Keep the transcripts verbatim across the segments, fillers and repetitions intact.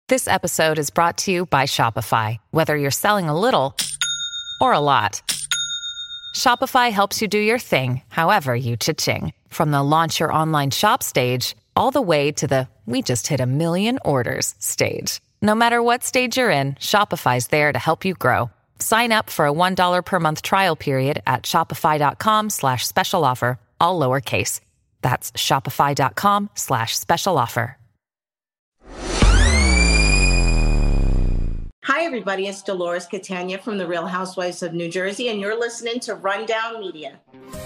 This episode is brought to you by Shopify. Whether you're selling a little or a lot, Shopify helps you do your thing, however you cha-ching. From the launch your online shop stage, all the way to the we just hit a million orders stage. No matter what stage you're in, Shopify's there to help you grow. Sign up for a one dollar per month trial period at shopify.com slash special offer, all lowercase. That's shopify.com slash special offer. Hi, everybody. It's Dolores Catania from The Real Housewives of New Jersey, and you're listening to Rundown Media.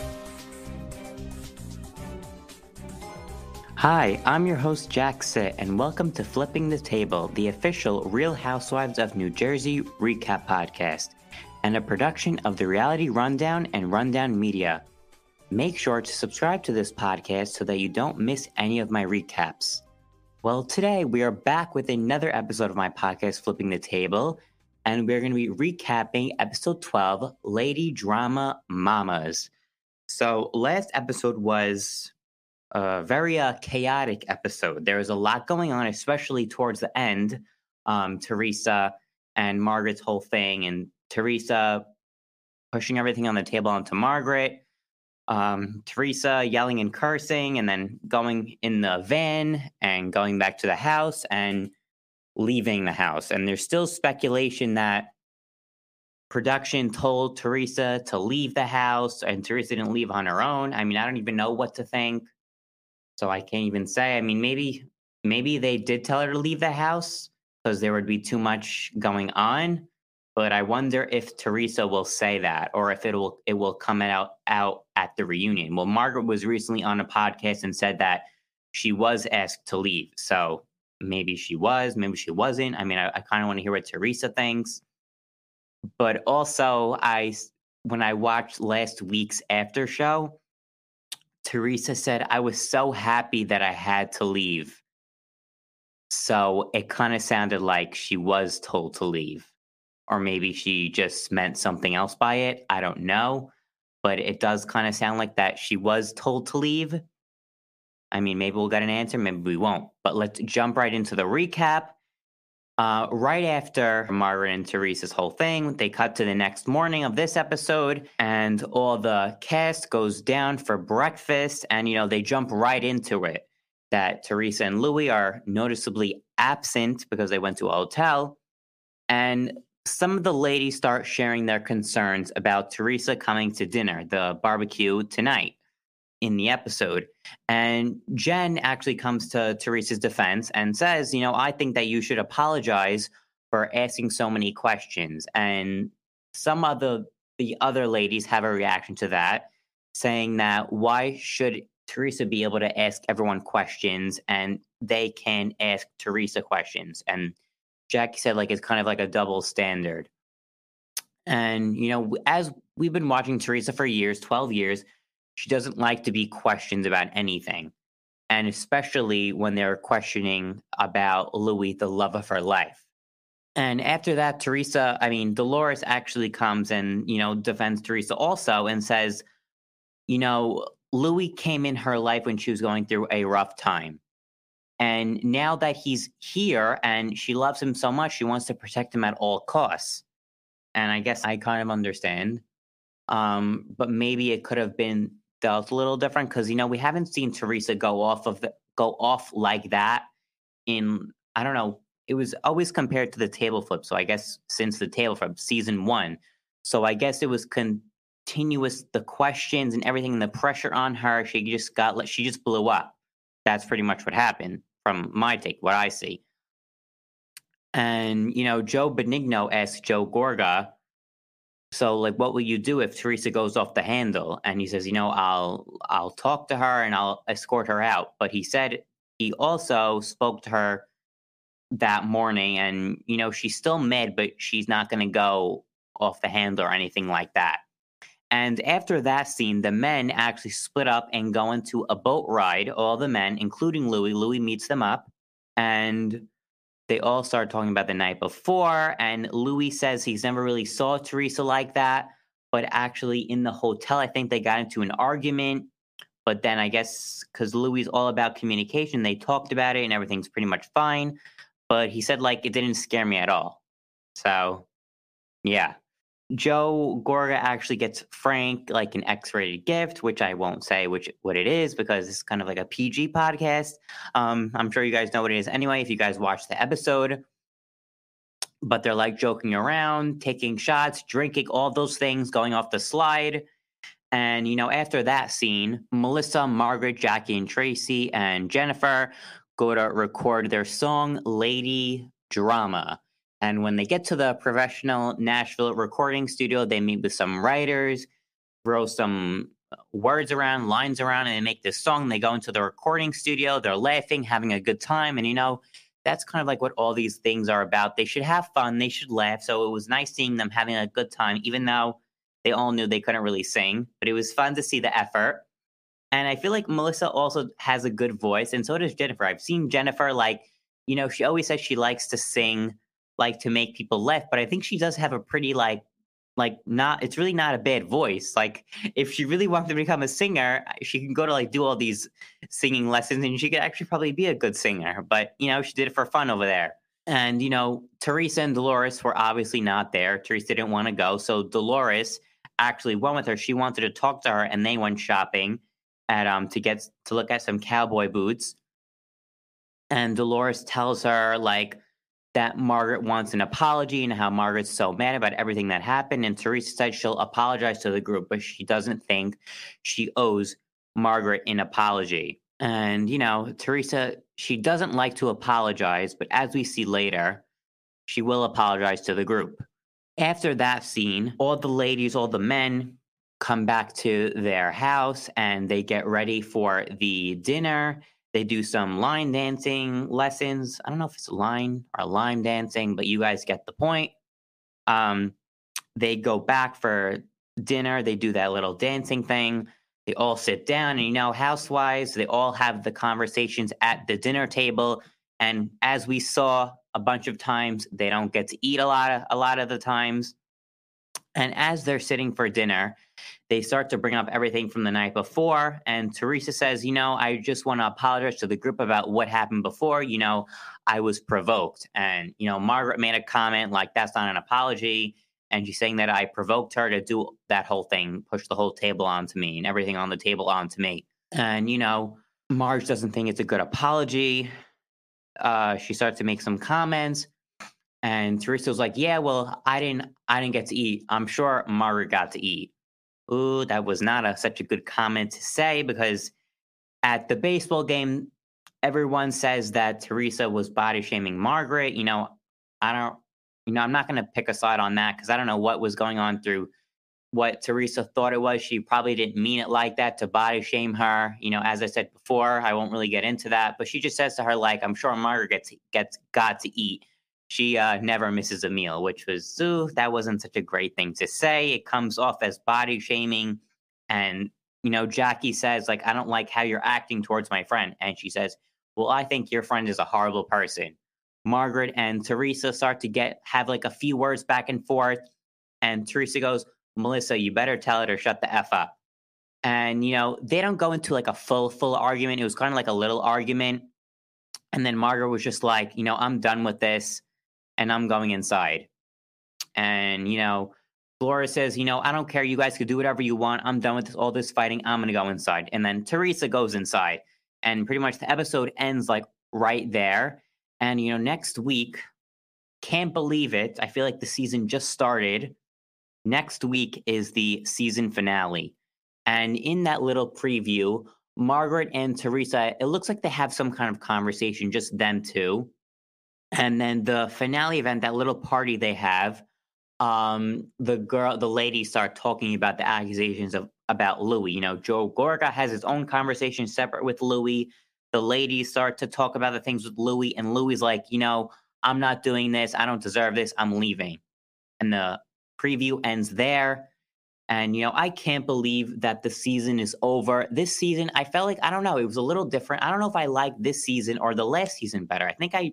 Hi, I'm your host, Jack Sitt, and welcome to Flipping the Table, the official Real Housewives of New Jersey recap podcast, and a production of the Reality Rundown and Rundown Media. Make sure to subscribe to this podcast so that you don't miss any of my recaps. Well, today we are back with another episode of my podcast, Flipping the Table, and we're going to be recapping episode twelve, Lady Drama Mamas. So last episode was a very uh, chaotic episode. There was a lot going on, especially towards the end. Um, Teresa and Margaret's whole thing, and Teresa pushing everything on the table onto Margaret. Um, Teresa yelling and cursing, and then going in the van and going back to the house and leaving the house. And there's still speculation that production told Teresa to leave the house, and Teresa didn't leave on her own. I mean, I don't even know what to think. So I can't even say. I mean, maybe maybe they did tell her to leave the house because there would be too much going on. But I wonder if Teresa will say that, or if it will it will come out, out at the reunion. Well, Margaret was recently on a podcast and said that she was asked to leave. So maybe she was, maybe she wasn't. I mean, I, I kind of want to hear what Teresa thinks. But also, I when I watched last week's after show, Teresa said, I was so happy that I had to leave. So it kind of sounded like she was told to leave. Or maybe she just meant something else by it. I don't know. But it does kind of sound like that she was told to leave. I mean, maybe we'll get an answer, maybe we won't. But let's jump right into the recap. Uh, right after Margaret and Teresa's whole thing, they cut to the next morning of this episode, and all the cast goes down for breakfast, and, you know, they jump right into it. That Teresa and Louis are noticeably absent because they went to a hotel, and some of the ladies start sharing their concerns about Teresa coming to dinner, the barbecue tonight in the episode. And Jen actually comes to Teresa's defense and says, you know, I think that you should apologize for asking so many questions. And some of the, the other ladies have a reaction to that, saying that why should Teresa be able to ask everyone questions and they can ask Teresa questions? And Jackie said, like, it's kind of like a double standard. And, you know, as we've been watching Teresa for years, twelve years, she doesn't like to be questioned about anything. And especially when they're questioning about Louis, the love of her life. And after that, Teresa, I mean, Dolores actually comes and, you know, defends Teresa also and says, you know, Louis came in her life when she was going through a rough time. And now that he's here and she loves him so much, she wants to protect him at all costs. And I guess I kind of understand. Um, but maybe it could have been dealt a little different because, you know, we haven't seen Teresa go off of the, go off like that in, I don't know, it was always compared to the table flip. So I guess since the table flip, season one. So I guess it was continuous, the questions and everything and the pressure on her. She just got, she just blew up. That's pretty much what happened from my take, what I see. And, you know, Joe Benigno asked Joe Gorga, so, like, what will you do if Teresa goes off the handle? And he says, you know, I'll I'll talk to her and I'll escort her out. But he said he also spoke to her that morning and, you know, she's still mad, but she's not going to go off the handle or anything like that. And after that scene, the men actually split up and go into a boat ride, all the men, including Louis. Louis meets them up, and they all start talking about the night before, and Louis says he's never really saw Teresa like that, but actually in the hotel, I think they got into an argument, but then I guess because Louis is all about communication, they talked about it, and everything's pretty much fine. but he said, like, it didn't scare me at all. So, yeah. Joe Gorga actually gets Frank like an X-rated gift, which I won't say which what it is because it's kind of like a P G podcast. Um, I'm sure you guys know what it is anyway if you guys watched the episode. But they're like joking around, taking shots, drinking, all those things, going off the slide. And, you know, after that scene, Melissa, Margaret, Jackie, and Tracy and Jennifer go to record their song, Lady Drama. And when they get to the professional Nashville recording studio, they meet with some writers, throw some words around, lines around, and they make this song. They go into the recording studio. They're laughing, having a good time. And, you know, that's kind of like what all these things are about. They should have fun. They should laugh. So it was nice seeing them having a good time, even though they all knew they couldn't really sing. But it was fun to see the effort. And I feel like Melissa also has a good voice, and so does Jennifer. I've seen Jennifer, like, you know, she always says she likes to sing, like, to make people laugh. But I think she does have a pretty, like, like, not, it's really not a bad voice. Like, if she really wanted to become a singer, she can go to, like, do all these singing lessons, and she could actually probably be a good singer. But, you know, she did it for fun over there. And, you know, Teresa and Dolores were obviously not there. Teresa didn't want to go. So Dolores actually went with her. She wanted to talk to her, and they went shopping at um to get to look at some cowboy boots. And Dolores tells her, like, that Margaret wants an apology and how Margaret's so mad about everything that happened. And Teresa said she'll apologize to the group, but she doesn't think she owes Margaret an apology. And, you know, Teresa, she doesn't like to apologize, but as we see later, she will apologize to the group. After that scene, all the ladies, all the men come back to their house and they get ready for the dinner. They do some line dancing lessons. I don't know if it's line or lime dancing, but you guys get the point. Um, they go back for dinner. They do that little dancing thing. They all sit down, and, you know, housewives, they all have the conversations at the dinner table. And as we saw a bunch of times, they don't get to eat a lot of, a lot of the times. And as they're sitting for dinner, they start to bring up everything from the night before. And Teresa says, you know, I just want to apologize to the group about what happened before. You know, I was provoked. And, you know, Margaret made a comment like, that's not an apology. And she's saying that I provoked her to do that whole thing, push the whole table onto me and everything on the table onto me. And, you know, Marge doesn't think it's a good apology. Uh, she starts to make some comments. And Teresa was like, yeah, well, I didn't I didn't get to eat. I'm sure Margaret got to eat. Ooh, that was not a, such a good comment to say, because at the baseball game, everyone says that Teresa was body shaming Margaret. You know, I don't, you know, I'm not going to pick a side on that because I don't know what was going on through what Teresa thought it was. She probably didn't mean it like that to body shame her. You know, as I said before, I won't really get into that, but she just says to her, like, I'm sure Margaret gets, gets got to eat. She uh, never misses a meal, which was, ooh, that wasn't such a great thing to say. It comes off as body shaming. And, you know, Jackie says, like, I don't like how you're acting towards my friend. And she says, well, I think your friend is a horrible person. Margaret and Teresa start to get, have like a few words back and forth. And Teresa goes, Melissa, you better tell her to shut the F up. And, you know, they don't go into like a full, full argument. It was kind of like a little argument. And then Margaret was just like, you know, I'm done with this. And I'm going inside. And, you know, Laura says, you know, I don't care. You guys could do whatever you want. I'm done with this, all this fighting. I'm going to go inside. And then Teresa goes inside. And pretty much the episode ends like right there. And, you know, next week, can't believe it. I feel like the season just started. Next week is the season finale. And in that little preview, Margaret and Teresa, it looks like they have some kind of conversation, just them two. And then the finale event, that little party they have, um, the girl, the ladies start talking about the accusations of about Louis. You know, Joe Gorga has his own conversation separate with Louis. The ladies start to talk about the things with Louis, and Louis like, you know, I'm not doing this. I don't deserve this. I'm leaving. And the preview ends there. And, you know, I can't believe that the season is over. This season, I felt like, I don't know, it was a little different. I don't know if I liked this season or the last season better. I think I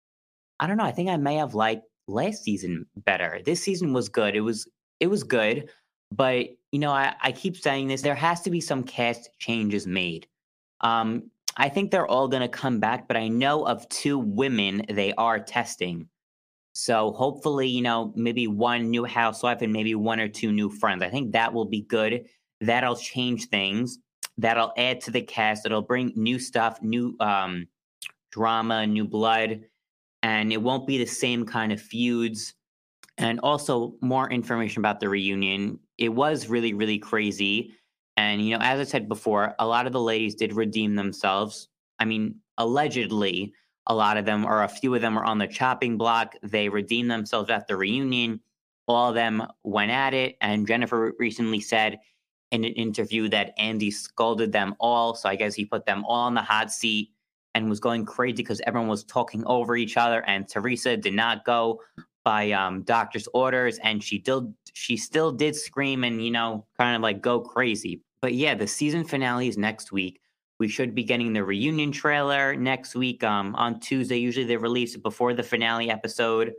I don't know. I think I may have liked last season better. This season was good. It was it was good, but, you know, I, I keep saying this. There has to be some cast changes made. Um, I think they're all going to come back, but I know of two women they are testing. So hopefully, you know, maybe one new housewife and maybe one or two new friends. I think that will be good. That'll change things. That'll add to the cast. It'll bring new stuff, new um, drama, new blood, and it won't be the same kind of feuds. And also more information about the reunion. It was really, really crazy. And, you know, as I said before, a lot of the ladies did redeem themselves. I mean, allegedly, a lot of them, or a few of them, were on the chopping block. They redeemed themselves at the reunion. All of them went at it. And Jennifer recently said in an interview that Andy scolded them all. So I guess he put them all on the hot seat and was going crazy because everyone was talking over each other. And Teresa did not go by um, doctor's orders, and she still she still did scream and, you know, kind of like go crazy. But yeah, the season finale is next week. We should be getting the reunion trailer next week um, on Tuesday. Usually they release it before the finale episode.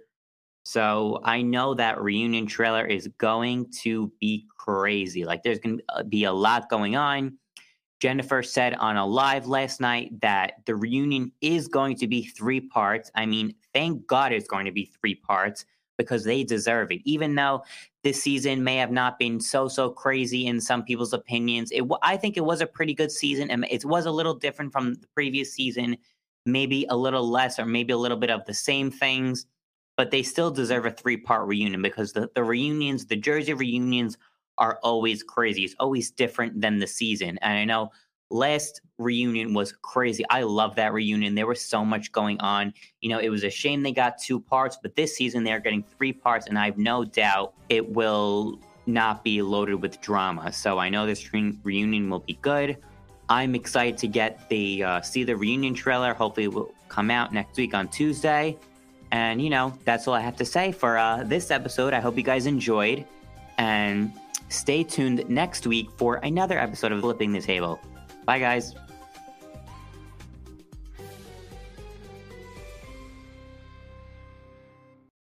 So I know that reunion trailer is going to be crazy. Like, there's going to be a lot going on. Jennifer said on a live last night that the reunion is going to be three parts. I mean, thank God it's going to be three parts because they deserve it. Even though this season may have not been so, so crazy in some people's opinions, it I think it was a pretty good season, and it was a little different from the previous season, maybe a little less or maybe a little bit of the same things, but they still deserve a three-part reunion because the, the reunions, the Jersey reunions, are always crazy. It's always different than the season. And I know last reunion was crazy. I love that reunion. There was so much going on. You know, it was a shame they got two parts, but this season they're getting three parts, and I have no doubt it will not be loaded with drama. So I know this re- reunion will be good. I'm excited to get the uh, see the reunion trailer. Hopefully it will come out next week on Tuesday. And, you know, that's all I have to say for uh, this episode. I hope you guys enjoyed. And stay tuned next week for another episode of Flipping the Table. Bye, guys.